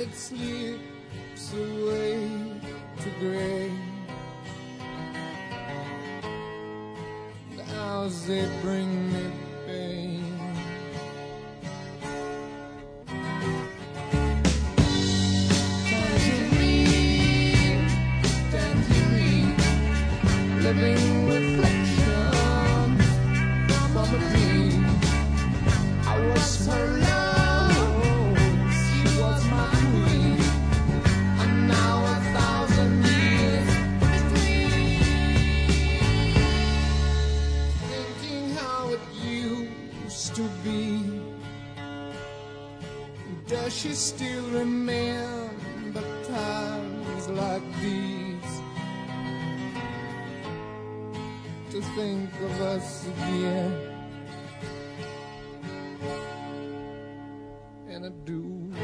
it slips away to gray. The hours they bring me pain. Living reflection from a dream. I was her love, she was my queen, and now 1,000 years between. Thinking how it used to be. Does she still remember times like these? To think of us again, and I do.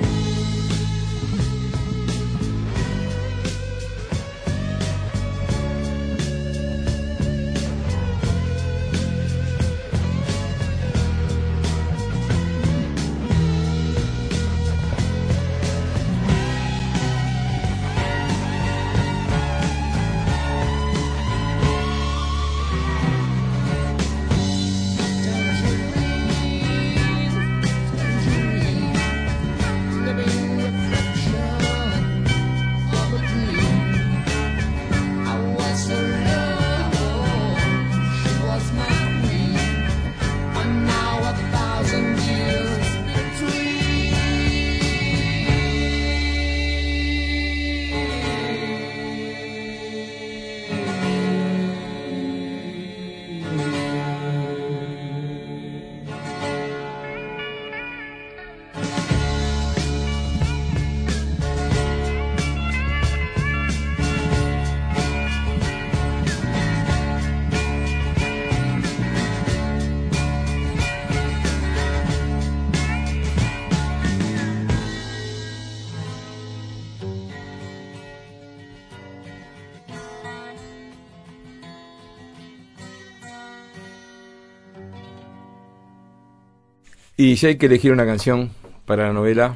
Y si hay que elegir una canción para la novela,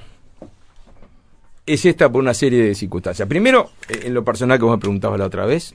es esta por una serie de circunstancias. Primero, en lo personal que vos me preguntabas la otra vez,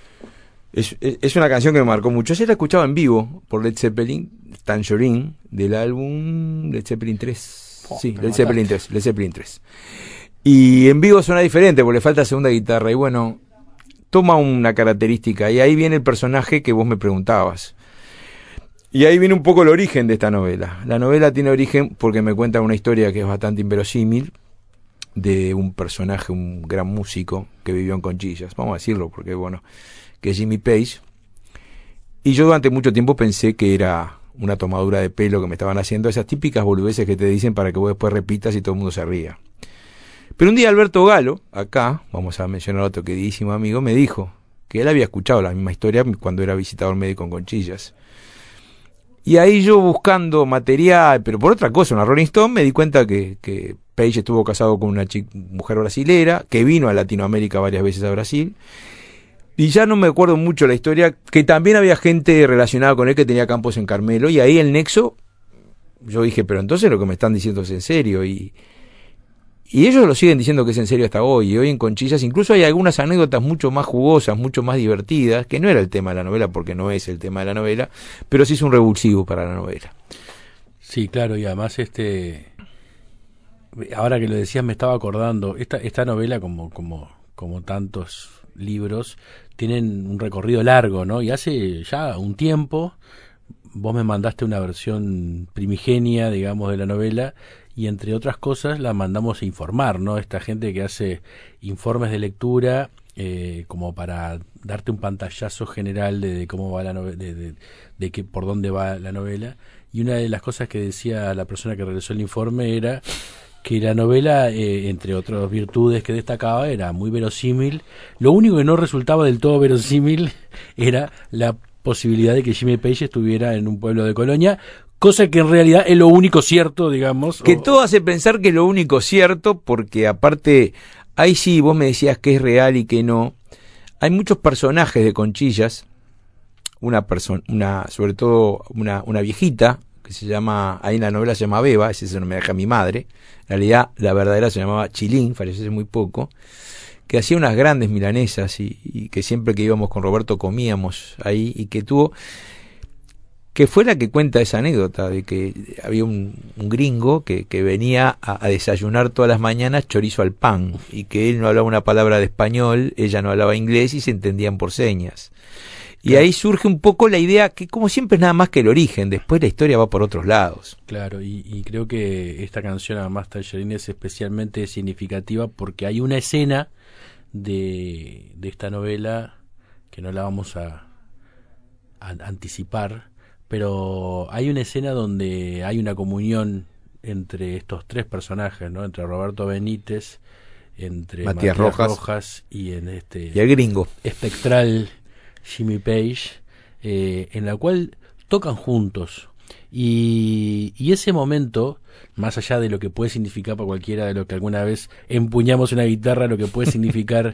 es una canción que me marcó mucho. Yo la escuchaba en vivo por Led Zeppelin, Tangerine, del álbum Led Zeppelin 3. Sí, Led Zeppelin 3. Y en vivo suena diferente porque le falta segunda guitarra. Y bueno, toma una característica. Y ahí viene el personaje que vos me preguntabas. Y ahí viene un poco el origen de esta novela. La novela tiene origen porque me cuenta una historia que es bastante inverosímil de un personaje, un gran músico que vivió en Conchillas, vamos a decirlo porque bueno, que es Jimmy Page. Y yo durante mucho tiempo pensé que era una tomadura de pelo que me estaban haciendo, esas típicas boludeces que te dicen para que vos después repitas y todo el mundo se ría. Pero un día Alberto Galo, acá, vamos a mencionar a otro queridísimo amigo, me dijo que él había escuchado la misma historia cuando era visitador médico en Conchillas. Y ahí yo buscando material, pero por otra cosa, una Rolling Stone, me di cuenta que Page estuvo casado con una mujer brasilera, que vino a Latinoamérica varias veces a Brasil, y ya no me acuerdo mucho la historia, que también había gente relacionada con él que tenía campos en Carmelo, y ahí el nexo, yo dije, pero entonces lo que me están diciendo es en serio, y ellos lo siguen diciendo que es en serio hasta hoy, y hoy en Conchillas incluso hay algunas anécdotas mucho más jugosas, mucho más divertidas, que no era el tema de la novela, porque no es el tema de la novela, pero sí es un revulsivo para la novela. Sí, claro, y además ahora que lo decías me estaba acordando, esta novela como tantos libros, tienen un recorrido largo, ¿no? Y hace ya un tiempo vos me mandaste una versión primigenia, digamos, de la novela, y entre otras cosas la mandamos a informar, ¿no? Esta gente que hace informes de lectura como para darte un pantallazo general de cómo va la novela, de que por dónde va la novela. Y una de las cosas que decía la persona que realizó el informe era que la novela, entre otras virtudes que destacaba, era muy verosímil. Lo único que no resultaba del todo verosímil era la posibilidad de que Jimmy Page estuviera en un pueblo de Colonia, cosa que en realidad es lo único cierto, digamos. Que todo hace pensar que es lo único cierto, porque aparte, ahí sí vos me decías que es real y que no. Hay muchos personajes de Conchillas, sobre todo una viejita, que que se llama, ahí en la novela se llama Beba, ese es un homenaje a mi madre, en realidad la verdadera se llamaba Chilín, falleció hace muy poco, que hacía unas grandes milanesas y que siempre que íbamos con Roberto comíamos ahí, y que fue la que cuenta esa anécdota de que había un gringo que venía a desayunar todas las mañanas chorizo al pan, y que él no hablaba una palabra de español, ella no hablaba inglés y se entendían por señas. Y ahí surge un poco la idea que, como siempre, es nada más que el origen, después la historia va por otros lados. Claro, y creo que esta canción, además, Tangerine, es especialmente significativa porque hay una escena de esta novela que no la vamos a anticipar, pero hay una escena donde hay una comunión entre estos tres personajes, ¿no? Entre Roberto Benítez, entre Matías Rojas y en y el gringo espectral Jimmy Page, en la cual tocan juntos, y ese momento, más allá de lo que puede significar para cualquiera de los que alguna vez empuñamos una guitarra, lo que puede significar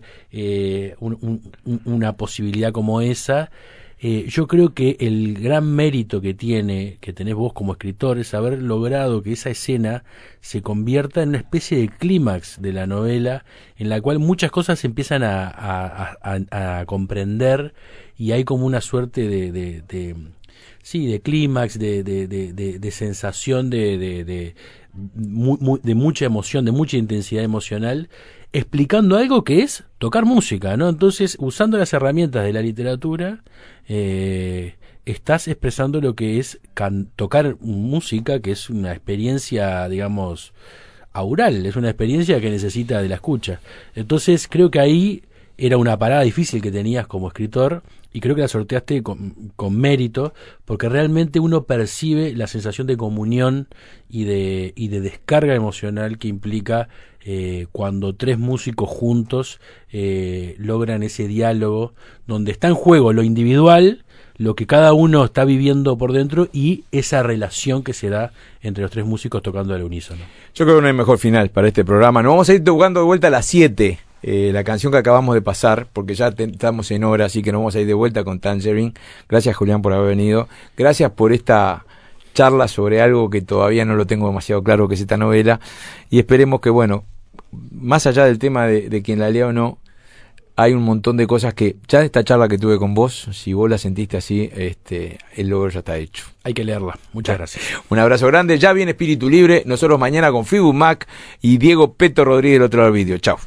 una posibilidad como esa, yo creo que el gran mérito que tenés vos como escritor es haber logrado que esa escena se convierta en una especie de clímax de la novela, en la cual muchas cosas se empiezan a comprender, y hay como una suerte de clímax, de sensación de mucha emoción, de mucha intensidad emocional, explicando algo que es tocar música, ¿no? Entonces, usando las herramientas de la literatura, estás expresando lo que es tocar música, que es una experiencia, digamos, aural, es una experiencia que necesita de la escucha. Entonces, creo que ahí era una parada difícil que tenías como escritor, y creo que la sorteaste con mérito, porque realmente uno percibe la sensación de comunión y de descarga emocional que implica cuando tres músicos juntos logran ese diálogo donde está en juego lo individual, lo que cada uno está viviendo por dentro, y esa relación que se da entre los tres músicos tocando al unísono. Yo creo que no hay mejor final para este programa. Nos vamos a ir tocando de vuelta a las 7. La canción que acabamos de pasar, porque ya estamos en hora, así que nos vamos a ir de vuelta con Tangerine. Gracias, Julián, por haber venido. Gracias por esta charla sobre algo que todavía no lo tengo demasiado claro, que es esta novela, y esperemos que, bueno, más allá del tema de quien la lea o no, hay un montón de cosas que, ya de esta charla que tuve con vos, si vos la sentiste así, el logro ya está hecho. Hay que leerla. Muchas gracias. Un abrazo grande. Ya viene Espíritu Libre. Nosotros mañana con Fibu Mac y Diego Peto Rodríguez del otro lado del vídeo. Chao.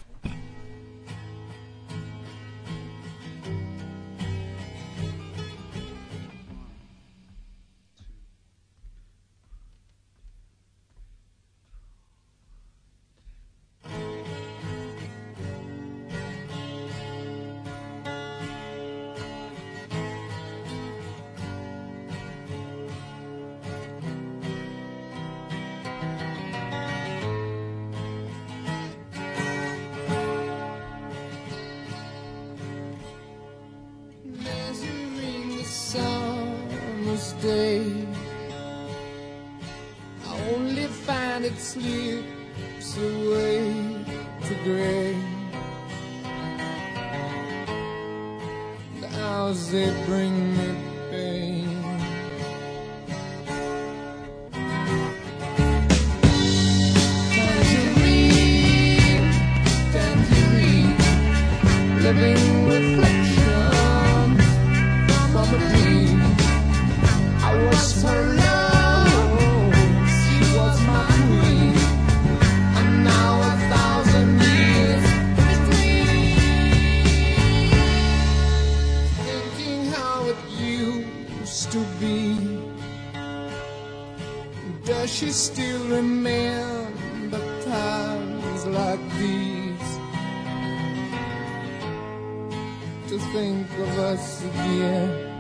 Day, I only find it slips away to gray. The hours they bring me pain. Tangerine, tangerine, living reflection from a dream. I was her love, she was my queen, and now 1,000 years between. Thinking how it used to be, does she still remember times like these? To think of us again.